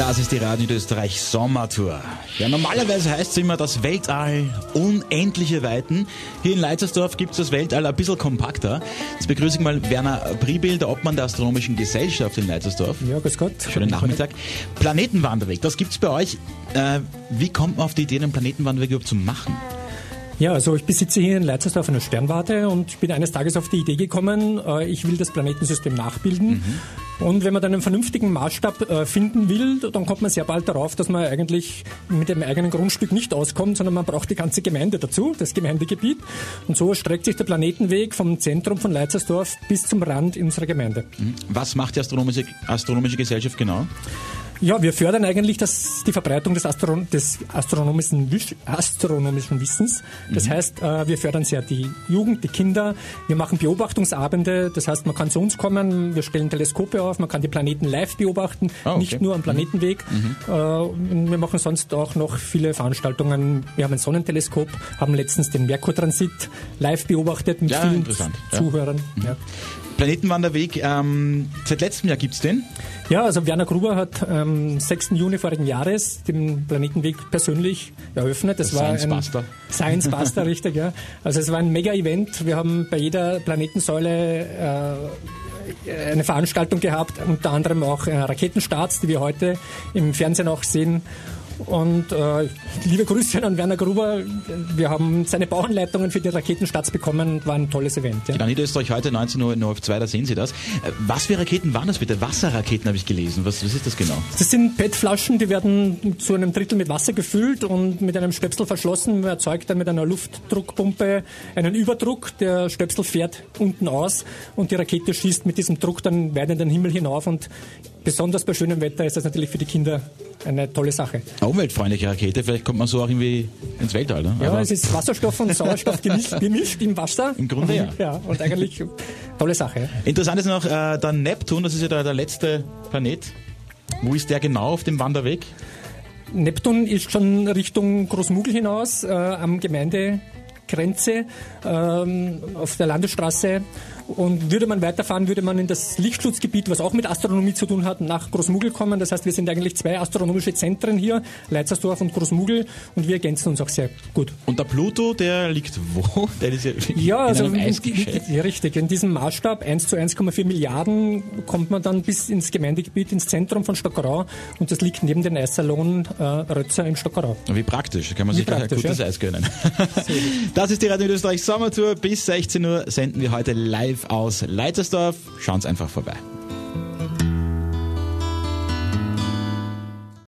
Das ist die Radio Österreich Sommertour. Ja, normalerweise heißt es immer das Weltall, unendliche Weiten. Hier in Leitzersdorf gibt es das Weltall ein bisschen kompakter. Jetzt begrüße ich mal Werner Pribil, der Obmann der Astronomischen Gesellschaft in Leitzersdorf. Ja, grüß Gott. Schönen Nachmittag. Planetenwanderweg, das gibt's bei euch. Wie kommt man auf die Idee, einen Planetenwanderweg überhaupt zu machen? Ja, also ich besitze hier in Leitzersdorf eine Sternwarte und ich bin eines Tages auf die Idee gekommen, ich will das Planetensystem nachbilden. Und wenn man dann einen vernünftigen Maßstab finden will, dann kommt man sehr bald darauf, dass man eigentlich mit dem eigenen Grundstück nicht auskommt, sondern man braucht die ganze Gemeinde dazu, das Gemeindegebiet. Und so erstreckt sich der Planetenweg vom Zentrum von Leitzersdorf bis zum Rand unserer Gemeinde. Was macht die Astronomische Gesellschaft genau? Ja, wir fördern eigentlich die Verbreitung des astronomischen Wissens. Das heißt, wir fördern sehr die Jugend, die Kinder. Wir machen Beobachtungsabende. Das heißt, man kann zu uns kommen, wir stellen Teleskope auf, man kann die Planeten live beobachten, nicht nur am Planetenweg. Wir machen sonst auch noch viele Veranstaltungen. Wir haben ein Sonnenteleskop, haben letztens den Merkurtransit live beobachtet mit vielen Zuhörern. Ja. Planetenwanderweg, seit letztem Jahr gibt's den? Ja, also Werner Gruber hat am 6. Juni vorigen Jahres den Planetenweg persönlich eröffnet. Das war ein Science Buster, richtig, ja. Also es war ein Mega-Event. Wir haben bei jeder Planetensäule eine Veranstaltung gehabt, unter anderem auch Raketenstarts, die wir heute im Fernsehen auch sehen. Und liebe Grüße an Werner Gruber. Wir haben seine Bauanleitungen für die Raketenstarts bekommen. War ein tolles Event. Ja. Genau, Niederösterreich heute 19 Uhr in ORF2, da sehen Sie das. Was für Raketen waren das bitte? Wasserraketen habe ich gelesen. Was ist das genau? Das sind PET-Flaschen, die werden zu einem Drittel mit Wasser gefüllt und mit einem Stöpsel verschlossen. Man erzeugt dann mit einer Luftdruckpumpe einen Überdruck. Der Stöpsel fährt unten aus und die Rakete schießt mit diesem Druck dann weit in den Himmel hinauf. Und besonders bei schönem Wetter ist das natürlich für die Kinder eine tolle Sache. Umweltfreundliche Rakete, vielleicht kommt man so auch irgendwie ins Weltall. Ne? Ja, aber es ist Wasserstoff und Sauerstoff gemischt im Wasser. Im Grunde ja. Ja, und eigentlich tolle Sache. Ja. Interessant ist noch der Neptun, das ist ja der letzte Planet. Wo ist der genau auf dem Wanderweg? Neptun ist schon Richtung Großmugl hinaus, am Gemeindegrenze, auf der Landesstraße. Und würde man weiterfahren, würde man in das Lichtschutzgebiet, was auch mit Astronomie zu tun hat, nach Großmugl kommen. Das heißt, wir sind eigentlich zwei astronomische Zentren hier, Leitzersdorf und Großmugl, und wir ergänzen uns auch sehr gut. Und der Pluto, der liegt wo? Der ist ja also ja, richtig. In diesem Maßstab 1 zu 1,4 Milliarden kommt man dann bis ins Gemeindegebiet, ins Zentrum von Stockerau, und das liegt neben dem Eissalon Rötzer in Stockerau. Wie praktisch, kann man sich ein gutes Eis gönnen. Das ist die Radio Österreich Sommertour. Bis 16 Uhr senden wir heute live aus Leitzersdorf. Schauen Sie einfach vorbei.